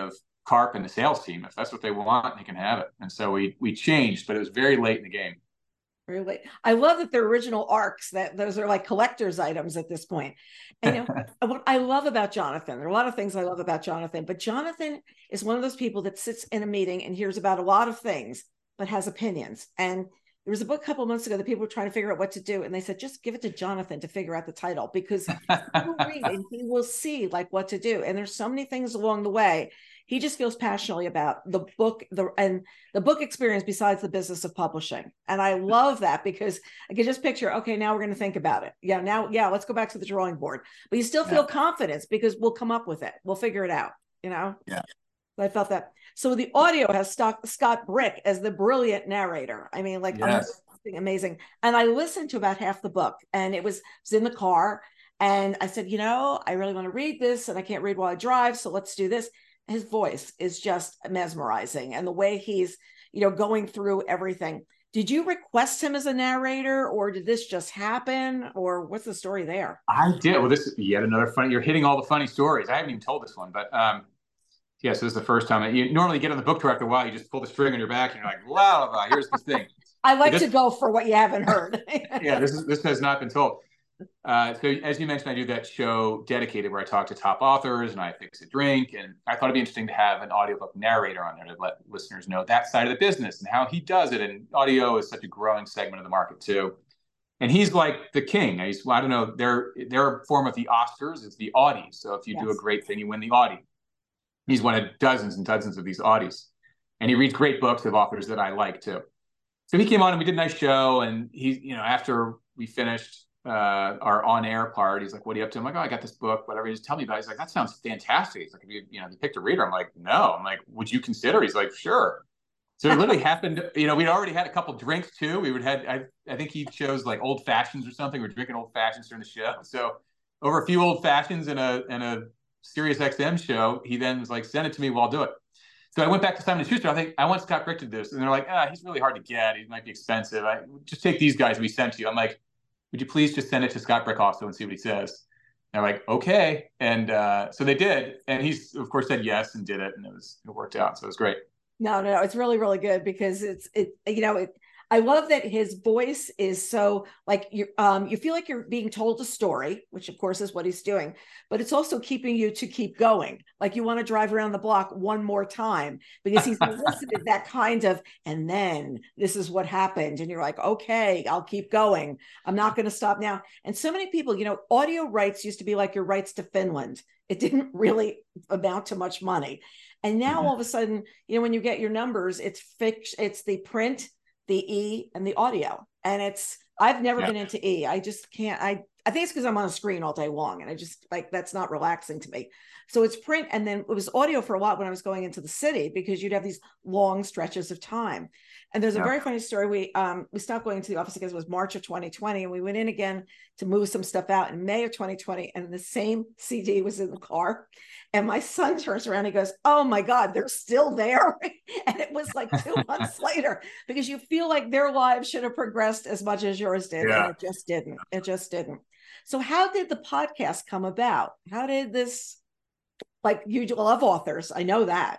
S2: Karp and the sales team. If that's what they want, they can have it. And so we we changed, but it was very late in the game.
S1: Really, I love that they're original arcs. That those are like collector's items at this point. And you know, what I love about Jonathan, there are a lot of things I love about Jonathan, but Jonathan is one of those people that sits in a meeting and hears about a lot of things, but has opinions. And there was a book a couple of months ago that people were trying to figure out what to do, and they said just give it to Jonathan to figure out the title, because he will read and he will see like what to do. And there's so many things along the way. He just feels passionately about the book, the and the book experience besides the business of publishing. And I love that, because I can just picture, okay, now we're going to think about it. Yeah, now, yeah, let's go back to the drawing board. But you still feel yeah. confidence because we'll come up with it. We'll figure it out, you know?
S2: Yeah.
S1: I felt that. So the audio has Scott Brick as the brilliant narrator. I mean, like
S2: yes.
S1: amazing, amazing. And I listened to about half the book, and it was, it was in the car. And I said, you know, I really want to read this, and I can't read while I drive. So let's do this. His voice is just mesmerizing, and the way he's, you know, going through everything. Did you request him as a narrator, or did this just happen, or what's the story there?
S2: I did. Well, this is yet another funny, you're hitting all the funny stories. I haven't even told this one, but um, yes, this is the first time. You normally get on the book tour after a while, you just pull the string on your back and you're like, blah, blah, blah, here's this thing.
S1: I like
S2: this,
S1: to go for what you haven't heard.
S2: yeah, this is this has not been told. Uh, so as you mentioned, I do that show Dedicated where I talk to top authors and I fix a drink. And I thought it'd be interesting to have an audiobook narrator on there to let listeners know that side of the business and how he does it. And audio is such a growing segment of the market too. And he's like the king. He's, well, I don't know, their, their form of the Oscars is the Audie. So if you yes. do a great thing, you win the Audie. He's one of dozens and dozens of these Audies. And he reads great books of authors that I like too. So he came on and we did a nice show. And he, you know, after we finished uh, our on-air part, he's like, what are you up to? I'm like, oh, I got this book, whatever. He just tell me about it. He's like, that sounds fantastic. He's like, have you, you know, you picked a reader? I'm like, no. I'm like, would you consider? He's like, sure. So it literally happened, you know, we'd already had a couple drinks too. We would had, I, I think he chose like old fashions or something. We were drinking old fashions during the show. So over a few old fashions and a, and a Sirius X M show, he then was like, send it to me, we'll I'll do it. So I went back to Simon and Schuster. I think I want Scott Brick to do this. And they're like, ah, he's really hard to get. He might be expensive. I just take these guys we sent you. I'm like, would you please just send it to Scott Brick also and see what he says? And they're like, okay. And uh, so they did. And he's, of course, said yes and did it. And it was, it worked out. So it was great.
S1: No, no, it's really, really good because it's, it, you know, it, I love that his voice is so like you, um, you feel like you're being told a story, which of course is what he's doing, but it's also keeping you to keep going. Like you want to drive around the block one more time because he's elicited that kind of, and then this is what happened. And you're like, okay, I'll keep going. I'm not going to stop now. And so many people, you know, audio rights used to be like your rights to Finland. It didn't really amount to much money. And now mm-hmm. all of a sudden, you know, when you get your numbers, it's fixed, it's the print, the E and the audio. And it's, I've never yeah. been into E. I just can't, I, I think it's because I'm on a screen all day long and I just like, that's not relaxing to me. So it's print. And then it was audio for a while when I was going into the city because you'd have these long stretches of time. And there's a yeah. very funny story. We, um, we stopped going to the office because it was March of twenty twenty. And we went in again to move some stuff out in May of twenty twenty. And the same C D was in the car. And my son turns around, he goes, oh my God, they're still there. And it was like two months later, because you feel like their lives should have progressed as much as yours did. Yeah. And it just didn't. It just didn't. So how did the podcast come about? How did this, like you love authors, I know that.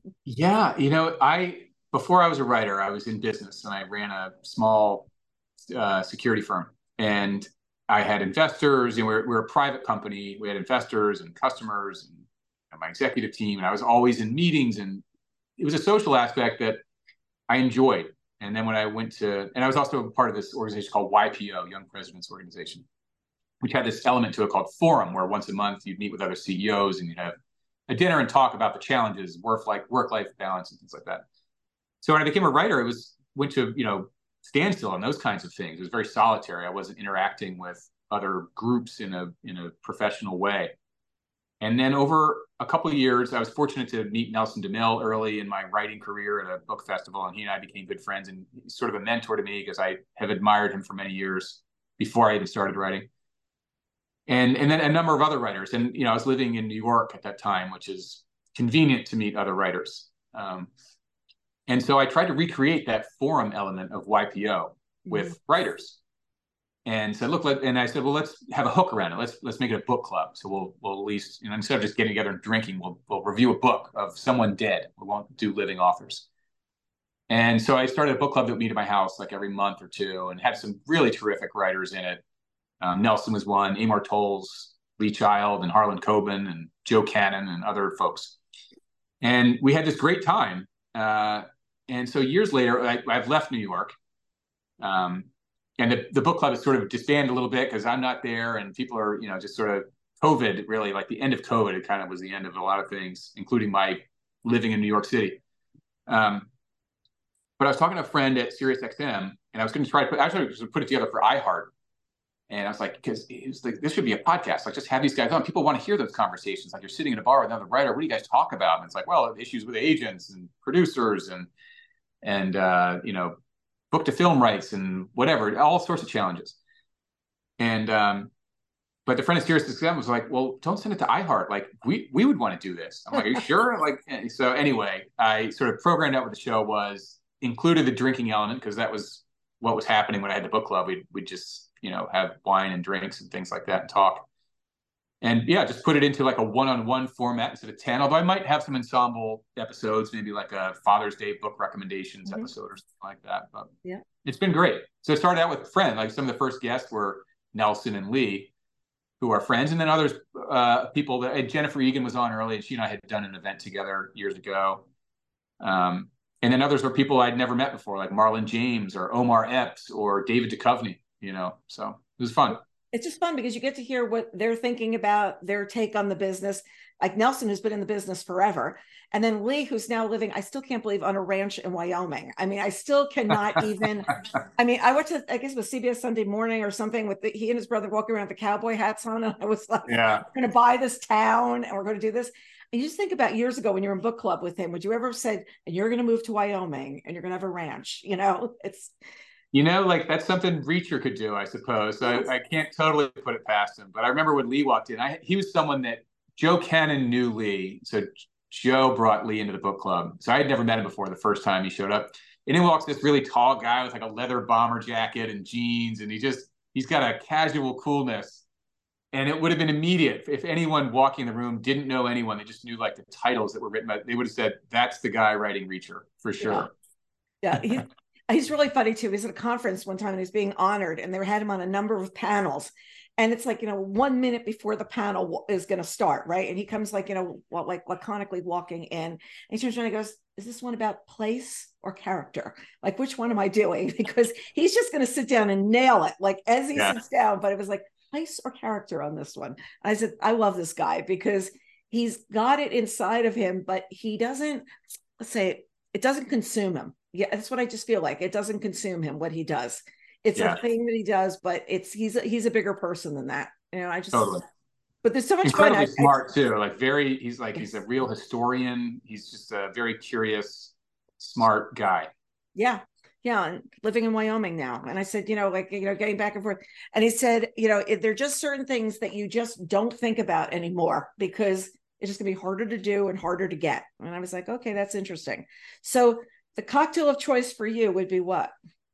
S2: Yeah. You know, I, before I was a writer, I was in business and I ran a small uh, security firm. And I had investors, and we're, we're a private company. We had investors and customers and my executive team, and I was always in meetings, and it was a social aspect that I enjoyed. And then when I went to, and I was also a part of this organization called Y P O, Young Presidents Organization, which had this element to it called Forum, where once a month you'd meet with other C E Os and you'd have a dinner and talk about the challenges, work-life work-life balance and things like that. So when I became a writer, it was went to, you know, standstill on those kinds of things. It was very solitary. I wasn't interacting with other groups in a in a professional way. And then over a couple of years, I was fortunate to meet Nelson DeMille early in my writing career at a book festival, and he and I became good friends, and he's sort of a mentor to me because I have admired him for many years before I even started writing. And, and then a number of other writers. And, you know, I was living in New York at that time, which is convenient to meet other writers. Um, and so I tried to recreate that forum element of Y P O with mm-hmm. writers. and said, look, let, and I said, well, let's have a hook around it. Let's let's make it a book club. So we'll we'll at least, you know, instead of just getting together and drinking, we'll we'll review a book of someone dead. We won't do living authors. And so I started a book club that would meet at my house like every month or two, and had some really terrific writers in it. Um, Nelson was one, Amor Towles, Lee Child, and Harlan Coben, and Joe Cannon, and other folks. And we had this great time. Uh, and so years later, I, I've left New York. Um, and the, the book club has sort of disbanded a little bit because I'm not there, and people are, you know, just sort of COVID, really, like the end of COVID, it kind of was the end of a lot of things, including my living in New York City. Um, but I was talking to a friend at SiriusXM, and I was going to try to put, actually put it together for iHeart. And I was like, because it's like, this should be a podcast. Like, just have these guys on. People want to hear those conversations. Like, you're sitting in a bar with another writer. What do you guys talk about? And it's like, well, issues with agents and producers and, and uh, you know, book to film rights and whatever, all sorts of challenges. And, um, but the friend of SiriusXM was like, well, don't send it to iHeart. Like, we, we would want to do this. I'm like, are you sure? Like, so anyway, I sort of programmed out what the show was, included the drinking element, because that was what was happening when I had the book club. We'd, we'd just, you know, have wine and drinks and things like that and talk. And yeah, just put it into like a one-on-one format instead of ten, although I might have some ensemble episodes, maybe like a Father's Day book recommendations mm-hmm. episode or something like that. But yeah, it's been great. So I started out with a friend. Like, some of the first guests were Nelson and Lee, who are friends. And then others, uh, people that, and Jennifer Egan was on early, and she and I had done an event together years ago. Um, and then others were people I'd never met before, like Marlon James or Omar Epps or David Duchovny, you know, so it was fun.
S1: It's just fun because you get to hear what they're thinking about, their take on the business. Like Nelson, who's been in the business forever. And then Lee, who's now living, I still can't believe, on a ranch in Wyoming. I mean, I still cannot even, I mean, I went to, I guess it was C B S Sunday Morning or something with the, he and his brother walking around with the cowboy hats on. And I was like, yeah, we're going to buy this town and we're going to do this. And you just think about years ago when you were in book club with him, would you ever have said, and you're going to move to Wyoming and you're going to have a ranch? You know, it's,
S2: You know, like, that's something Reacher could do, I suppose. So I, I can't totally put it past him. But I remember when Lee walked in, I, he was someone that Joe Cannon knew Lee. So Joe brought Lee into the book club. So I had never met him before the first time he showed up. And in walks this really tall guy with like a leather bomber jacket and jeans. And he just, he's got a casual coolness. And it would have been immediate. If anyone walking in the room didn't know anyone, they just knew like the titles that were written by, they would have said, that's the guy writing Reacher, for sure.
S1: Yeah. yeah. He, He's really funny too. He was at a conference one time and he was being honored, and they had him on a number of panels. And it's like, you know, one minute before the panel is going to start, right? And he comes like, you know, well, like laconically walking in, and he turns around and goes, is this one about place or character? Like, which one am I doing? Because he's just going to sit down and nail it, like as he yeah. sits down. But it was like, place or character on this one. I said, I love this guy because he's got it inside of him, but he doesn't, let's say, it doesn't consume him. Yeah, that's what I just feel like. It doesn't consume him, what he does. It's yeah. a thing that he does, but it's he's a, he's a bigger person than that. You know, I just totally. But there's so much
S2: incredibly
S1: fun.
S2: smart I, too. Like very, he's like yes. he's a real historian. He's just a very curious, smart guy.
S1: Yeah, yeah, and living in Wyoming now. And I said, you know, like you know, getting back and forth. And he said, you know, they're just certain things that you just don't think about anymore because it's just gonna be harder to do and harder to get. And I was like, okay, that's interesting. So. The cocktail of choice for you would be what?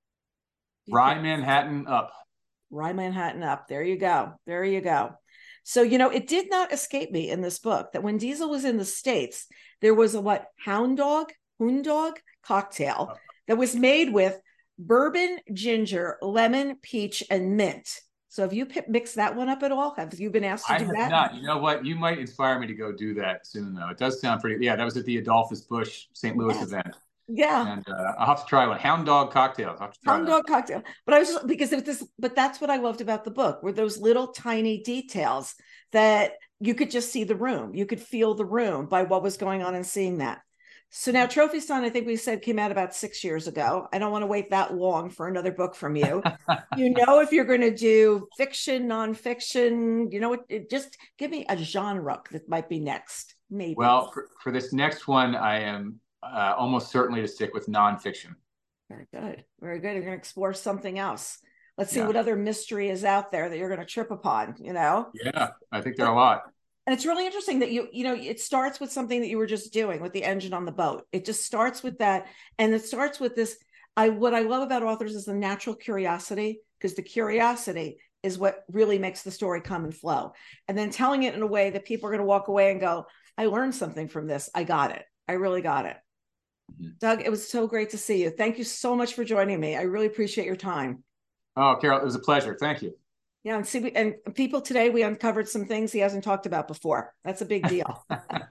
S2: Rye Manhattan Up.
S1: Rye Manhattan Up. There you go. There you go. So, you know, it did not escape me in this book that when Diesel was in the States, there was a what? Hound Dog? Hound Dog cocktail that was made with bourbon, ginger, lemon, peach, and mint. So have you mixed that one up at all? Have you been asked to
S2: I
S1: do
S2: have
S1: that?
S2: Not. You know what? You might inspire me to go do that soon, though. It does sound pretty. Yeah, that was at the Adolphus Busch Saint Louis yes. event.
S1: Yeah.
S2: And uh, I'll have to try one. Hound Dog cocktails. I'll have to try
S1: Hound that. Dog cocktail. But I was just, because of this, but that's what I loved about the book, were those little tiny details that you could just see the room. You could feel the room by what was going on and seeing that. So now Trophy Son, I think we said, came out about six years ago. I don't want to wait that long for another book from you. You know, if you're going to do fiction, nonfiction, you know, it, it just give me a genre that might be next. Maybe.
S2: Well, for, for this next one, I am Uh, almost certainly to stick with nonfiction.
S1: Very good. Very good. You're going to explore something else. Let's see
S2: yeah.
S1: what other mystery is out there that you're going to trip upon, you know?
S2: Yeah, I think there are a lot.
S1: And it's really interesting that you, you know, it starts with something that you were just doing with the engine on the boat. It just starts with that. And it starts with this. I, what I love about authors is the natural curiosity because the curiosity is what really makes the story come and flow. And then telling it in a way that people are going to walk away and go, I learned something from this. I got it. I really got it. Mm-hmm. Doug, it was so great to see you. Thank you so much for joining me. I really appreciate your time.
S2: Oh, Carol, it was a pleasure. Thank you.
S1: Yeah, and see, and people today, we uncovered some things he hasn't talked about before. That's a big deal.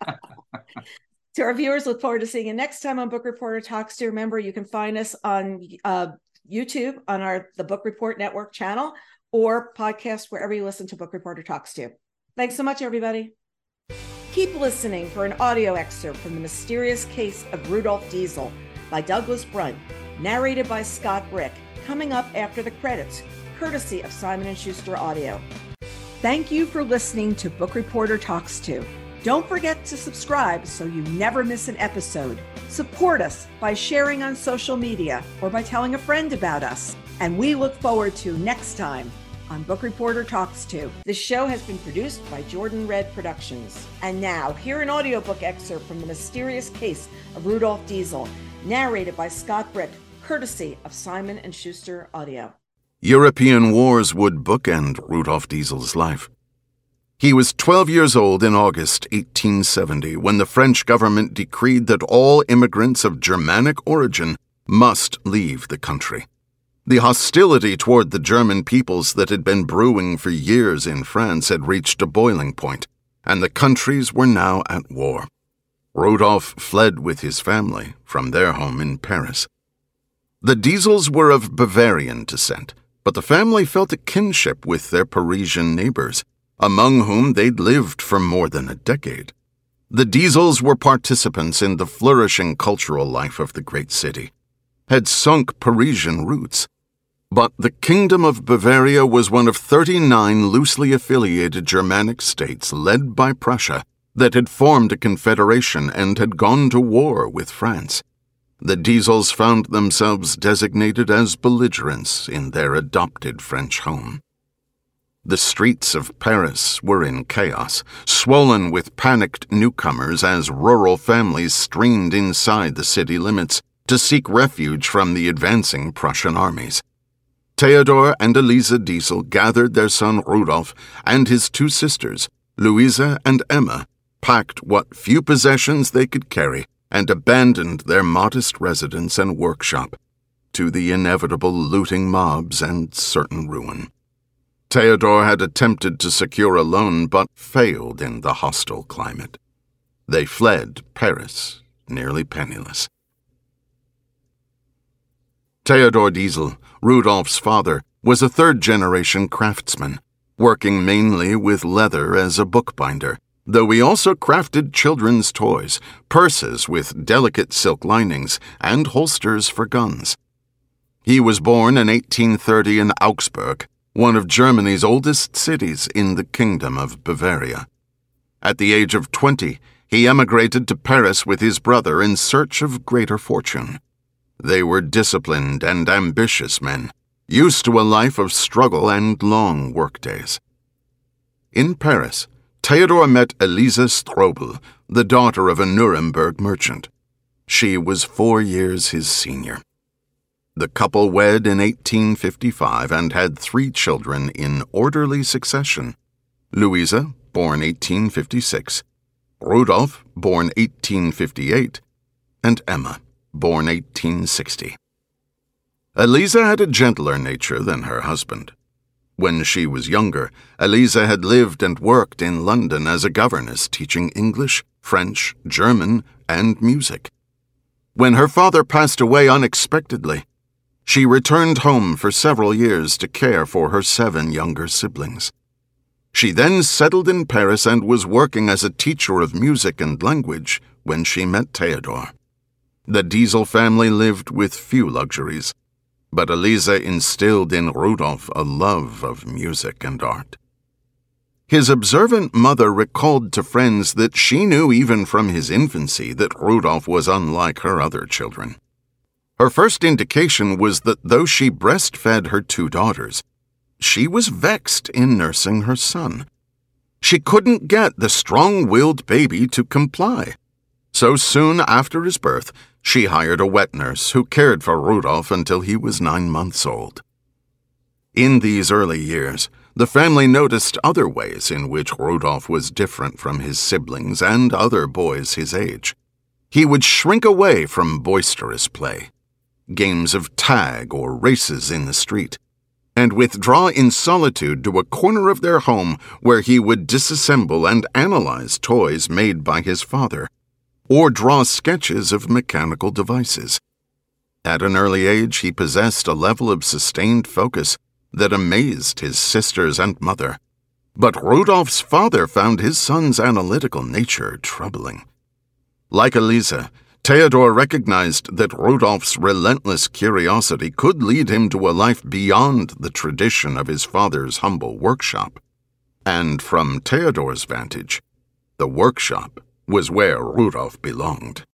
S1: To our viewers, look forward to seeing you next time on Book Reporter Talks to. Remember, you can find us on uh, YouTube on our the Book Report Network channel or podcast wherever you listen to Book Reporter Talks to. Thanks so much, everybody. Keep listening for an audio excerpt from The Mysterious Case of Rudolph Diesel by Douglas Brunt, narrated by Scott Brick, coming up after the credits, courtesy of Simon and Schuster Audio. Thank you for listening to Book Reporter Talks to. Don't forget to subscribe so you never miss an episode. Support us by sharing on social media or by telling a friend about us. And we look forward to next time on Book Reporter Talks to. This show has been produced by Jordan Red Productions. And now, hear an audiobook excerpt from The Mysterious Case of Rudolph Diesel, narrated by Scott Brick, courtesy of Simon and Schuster Audio.
S3: European wars would bookend Rudolph Diesel's life. He was twelve years old in August eighteen seventy when the French government decreed that all immigrants of Germanic origin must leave the country. The hostility toward the German peoples that had been brewing for years in France had reached a boiling point, and the countries were now at war. Rudolph fled with his family from their home in Paris. The Diesels were of Bavarian descent, but the family felt a kinship with their Parisian neighbors, among whom they'd lived for more than a decade. The Diesels were participants in the flourishing cultural life of the great city, had sunk Parisian roots. But the Kingdom of Bavaria was one of thirty-nine loosely affiliated Germanic states led by Prussia that had formed a confederation and had gone to war with France. The Diesels found themselves designated as belligerents in their adopted French home. The streets of Paris were in chaos, swollen with panicked newcomers as rural families streamed inside the city limits to seek refuge from the advancing Prussian armies. Theodor and Eliza Diesel gathered their son Rudolph and his two sisters, Louisa and Emma, packed what few possessions they could carry, and abandoned their modest residence and workshop to the inevitable looting mobs and certain ruin. Theodor had attempted to secure a loan but failed in the hostile climate. They fled Paris, nearly penniless. Theodor Diesel, Rudolph's father, was a third-generation craftsman, working mainly with leather as a bookbinder, though he also crafted children's toys, purses with delicate silk linings, and holsters for guns. He was born in eighteen thirty in Augsburg, one of Germany's oldest cities in the Kingdom of Bavaria. At the age of twenty, he emigrated to Paris with his brother in search of greater fortune. They were disciplined and ambitious men, used to a life of struggle and long workdays. In Paris, Theodor met Eliza Strobel, the daughter of a Nuremberg merchant. She was four years his senior. The couple wed in eighteen fifty-five and had three children in orderly succession: Louisa, born eighteen fifty-six, Rudolph, born eighteen fifty-eight, and Emma, born eighteen sixty. Eliza had a gentler nature than her husband. When she was younger, Eliza had lived and worked in London as a governess teaching English, French, German, and music. When her father passed away unexpectedly, she returned home for several years to care for her seven younger siblings. She then settled in Paris and was working as a teacher of music and language when she met Theodor. The Diesel family lived with few luxuries, but Eliza instilled in Rudolph a love of music and art. His observant mother recalled to friends that she knew even from his infancy that Rudolph was unlike her other children. Her first indication was that though she breastfed her two daughters, she was vexed in nursing her son. She couldn't get the strong-willed baby to comply. So soon after his birth, she hired a wet nurse who cared for Rudolph until he was nine months old. In these early years, the family noticed other ways in which Rudolph was different from his siblings and other boys his age. He would shrink away from boisterous play, games of tag or races in the street, and withdraw in solitude to a corner of their home where he would disassemble and analyze toys made by his father, or draw sketches of mechanical devices. At an early age, he possessed a level of sustained focus that amazed his sisters and mother. But Rudolph's father found his son's analytical nature troubling. Like Eliza, Theodor recognized that Rudolph's relentless curiosity could lead him to a life beyond the tradition of his father's humble workshop. And from Theodor's vantage, the workshop was where Rudolph belonged.